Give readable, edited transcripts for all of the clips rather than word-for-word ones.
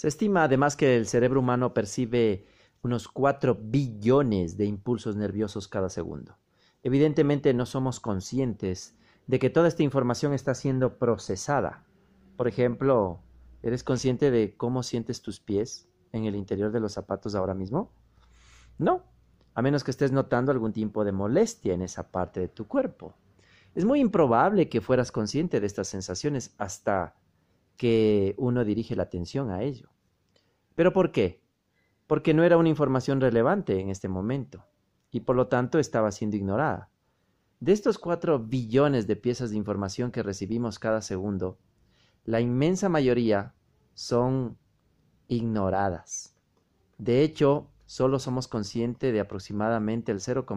Se estima además que el cerebro humano percibe unos 4 billones de impulsos nerviosos cada segundo. Evidentemente no somos conscientes de que toda esta información está siendo procesada. Por ejemplo, ¿eres consciente de cómo sientes tus pies en el interior de los zapatos ahora mismo? No, a menos que estés notando algún tipo de molestia en esa parte de tu cuerpo. Es muy improbable que fueras consciente de estas sensaciones hasta que uno dirige la atención a ello. ¿Pero por qué? Porque no era una información relevante en este momento y por lo tanto estaba siendo ignorada. De estos 4 billones de piezas de información que recibimos cada segundo, la inmensa mayoría son ignoradas. De hecho, solo somos conscientes de aproximadamente el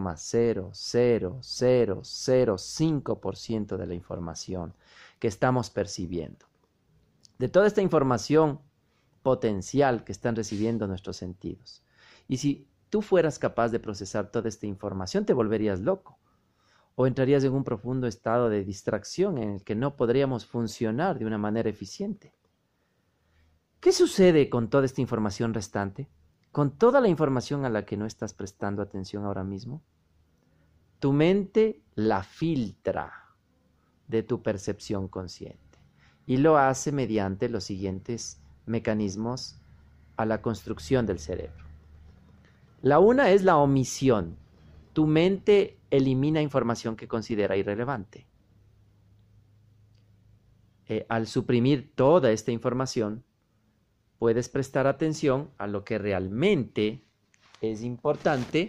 0,00005% de la información que estamos percibiendo. De toda esta información potencial que están recibiendo nuestros sentidos. Y si tú fueras capaz de procesar toda esta información, te volverías loco o entrarías en un profundo estado de distracción en el que no podríamos funcionar de una manera eficiente. ¿Qué sucede con toda esta información restante? Con toda la información a la que no estás prestando atención ahora mismo. Tu mente la filtra de tu percepción consciente y lo hace mediante los siguientes mecanismos a la construcción del cerebro. La una es la omisión. Tu mente elimina información que considera irrelevante. Al suprimir toda esta información, puedes prestar atención a lo que realmente es importante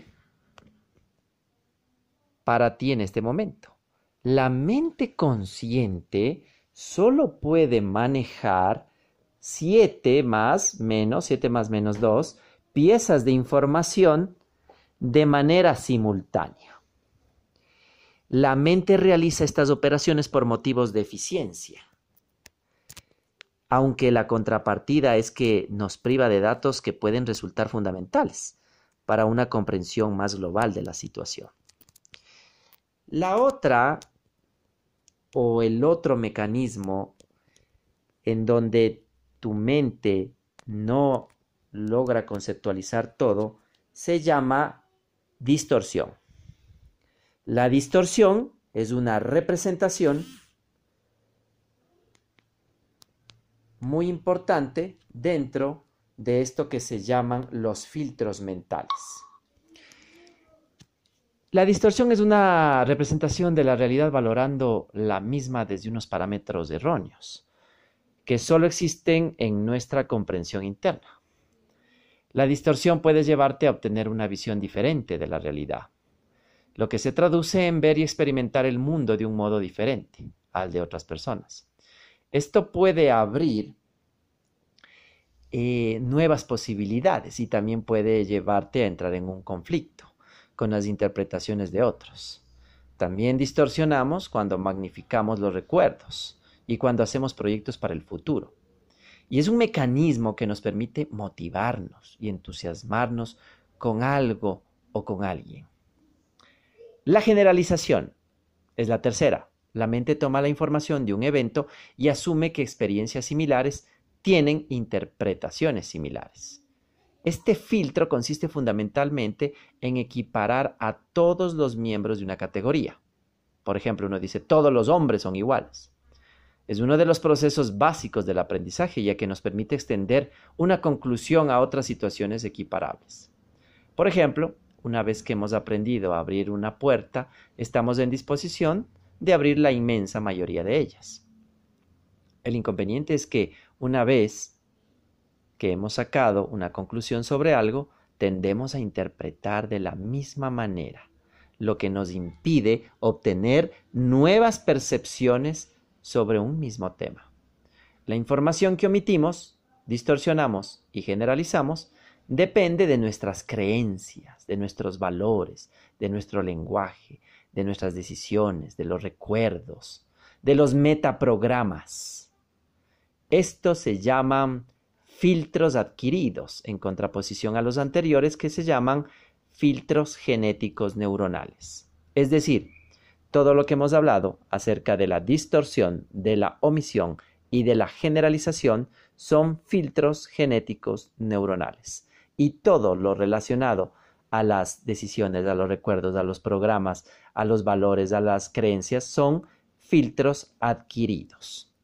para ti en este momento. La mente consciente solo puede manejar 7 más menos 2 piezas de información de manera simultánea. La mente realiza estas operaciones por motivos de eficiencia, aunque la contrapartida es que nos priva de datos que pueden resultar fundamentales para una comprensión más global de la situación. La otra o el otro mecanismo en donde tu mente no logra conceptualizar todo se llama distorsión. La distorsión es una representación muy importante dentro de esto que se llaman los filtros mentales. La distorsión es una representación de la realidad valorando la misma desde unos parámetros erróneos, que solo existen en nuestra comprensión interna. La distorsión puede llevarte a obtener una visión diferente de la realidad, lo que se traduce en ver y experimentar el mundo de un modo diferente al de otras personas. Esto puede abrir nuevas posibilidades y también puede llevarte a entrar en un conflicto con las interpretaciones de otros. También distorsionamos cuando magnificamos los recuerdos y cuando hacemos proyectos para el futuro. Y es un mecanismo que nos permite motivarnos y entusiasmarnos con algo o con alguien. La generalización es la tercera. La mente toma la información de un evento y asume que experiencias similares tienen interpretaciones similares. Este filtro consiste fundamentalmente en equiparar a todos los miembros de una categoría. Por ejemplo, uno dice, todos los hombres son iguales. Es uno de los procesos básicos del aprendizaje, ya que nos permite extender una conclusión a otras situaciones equiparables. Por ejemplo, una vez que hemos aprendido a abrir una puerta, estamos en disposición de abrir la inmensa mayoría de ellas. El inconveniente es que una vez que hemos sacado una conclusión sobre algo, tendemos a interpretar de la misma manera, lo que nos impide obtener nuevas percepciones sobre un mismo tema. La información que omitimos, distorsionamos y generalizamos depende de nuestras creencias, de nuestros valores, de nuestro lenguaje, de nuestras decisiones, de los recuerdos, de los metaprogramas. Estos se llaman filtros adquiridos, en contraposición a los anteriores que se llaman filtros genéticos neuronales. Es decir, todo lo que hemos hablado acerca de la distorsión, de la omisión y de la generalización son filtros genéticos neuronales. Y todo lo relacionado a las decisiones, a los recuerdos, a los programas, a los valores, a las creencias, son filtros adquiridos.